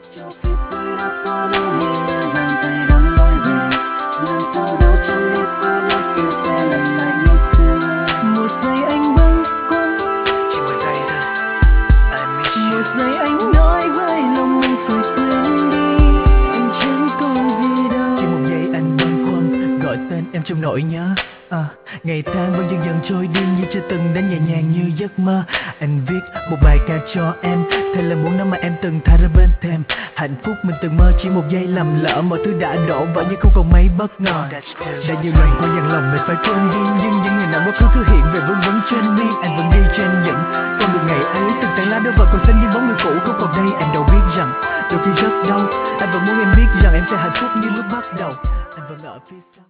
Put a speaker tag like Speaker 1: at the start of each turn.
Speaker 1: Em trong nỗi nhớ ngày tháng vẫn dần dần trôi đi như chưa từng đến nhẹ nhàng như giấc mơ. Anh viết một bài ca cho em, thế là muốn năm mà em từng tha ra bên thềm. Hạnh phúc mình từng mơ chỉ một giây lầm lỡ, mọi thứ đã đổ vỡ nhưng không còn mấy bất ngờ. Đã nhiều lần qua dằn lòng mình phải quên đi, nhưng những người nào quá khứ cứ hiện về vương vấn trên mi. Anh vẫn đi trên những con đường ngày ấy, từng tàn lá đôi vật còn xanh như bóng người cũ không còn đây. Em đâu biết rằng đôi khi rất đau, anh vẫn muốn em biết rằng em sẽ hạnh phúc như lúc bắt đầu. Anh vẫn ở phía sau.